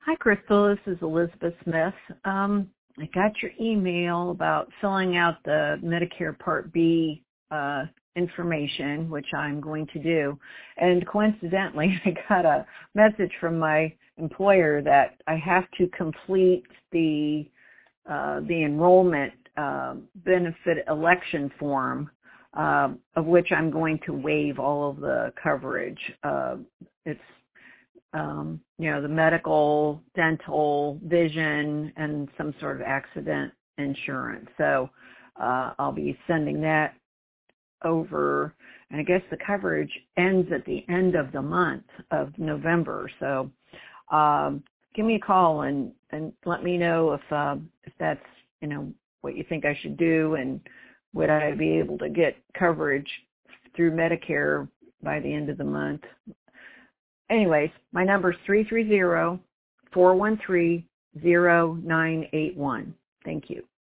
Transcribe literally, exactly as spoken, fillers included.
Hi, Crystal. This is Elizabeth Smith. Um, I got your email about filling out the Medicare Part B uh, information, which I'm going to do. And coincidentally, I got a message from my employer that I have to complete the uh, the enrollment uh, benefit election form, uh, of which I'm going to waive all of the coverage. Uh, it's Um, you know, the medical, dental, vision, and some sort of accident insurance. So uh, I'll be sending that over, and I guess the coverage ends at the end of the month of November. So um, give me a call and, and let me know if uh, if that's, you know, what you think I should do, and would I be able to get coverage through Medicare by the end of the month. Anyways, my number is three three zero, four one three, zero nine eight one. Thank you.